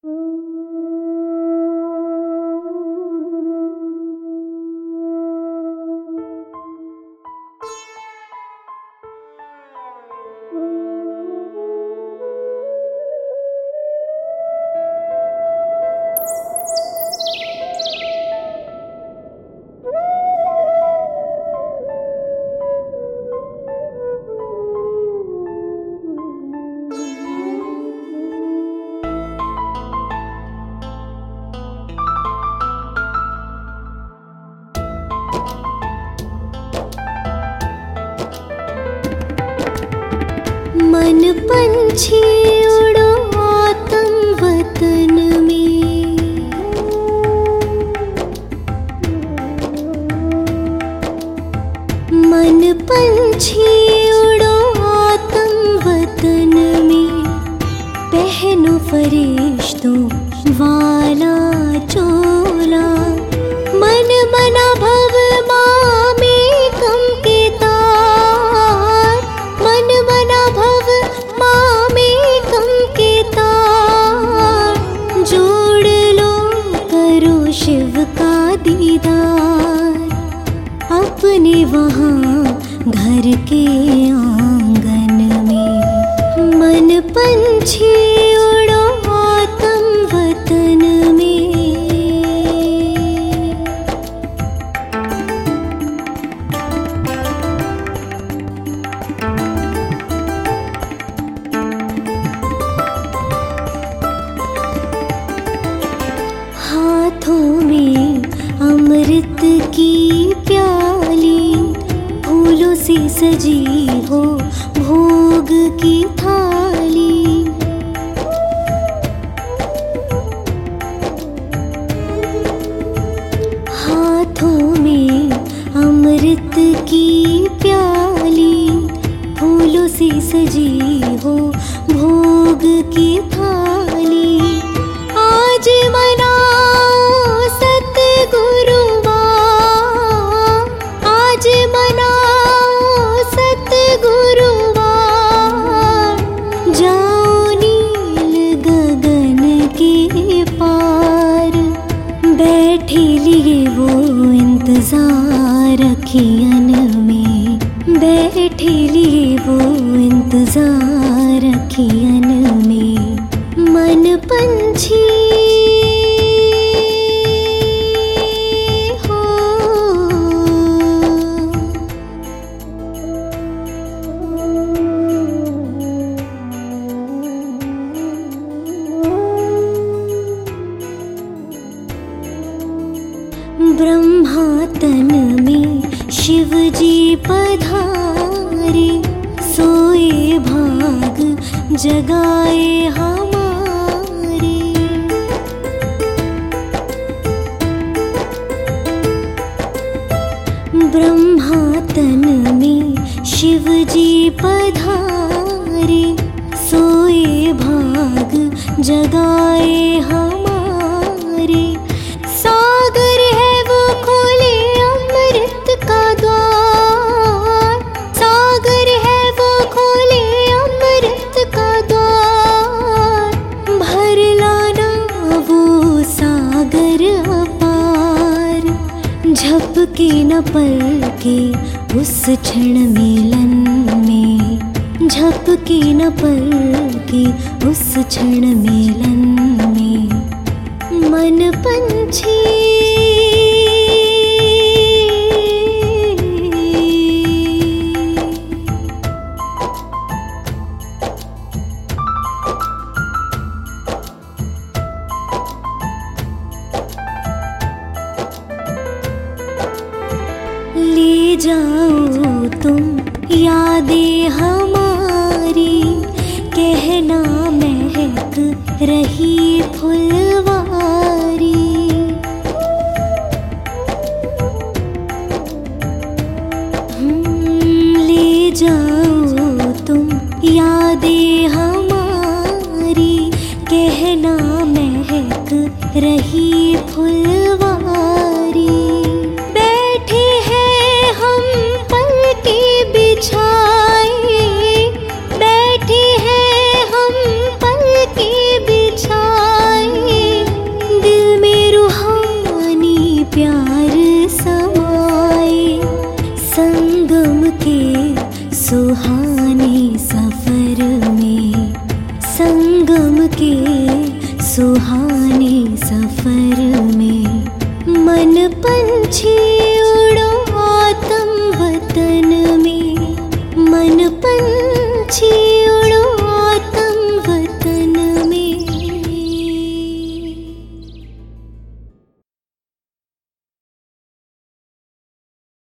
मन पंछी उड़ो आतम वतन में, मन पंछी उड़ो आतम वतन में, पहनो फरिश्तों वाला चोला, मन मना भव मामे कम के तार, मन मना भव मामे कम के तार, जोड़ लो करो शिव का दीदार, अपने वहाँ घर के आंगन में, मन पंछी उड़ो आतम वतन में। हाथों में अमृत की प्याली, फूलों से सजी हो भोग की थाली, हाथों में अमृत की प्याली, फूलों से सजी हो भोग की थाली, आज मनाओ सतगुरुवार, आज मनाओ सतगुरुवार, जाओ नील गगन के पार, बैठे लिए वो इंतजार अखियन में, बैठे लिए वो इंतजार अखियन में, मन पंछी हो। ब्रह्मा तन में शिव जी पधारे, सोए भाग जगाए हमारे, ब्रह्मा तन में शिव जी पधारे, सोए भाग जगाए हमारे, सागर है वो खोले अमृत का द्वार, सागर है वो खोले अमृत का द्वार, भर लाना वो सागर अपार, झपके न पलके उस क्षण मिलन में, झपके न पलके उस क्षण मिलन में, मन पंछी ले जाओ तुम यादें हमारी, कहना महक रही फुलवारी, ले जाओ तुम यादें हमारी, कहना महक रही फुलवारी, बैठे हैं हम पलके बिछाए, बैठे हैं हम पलके बिछाए, सुहाने सफर में, संगम के सुहाने सफर में मन पंछी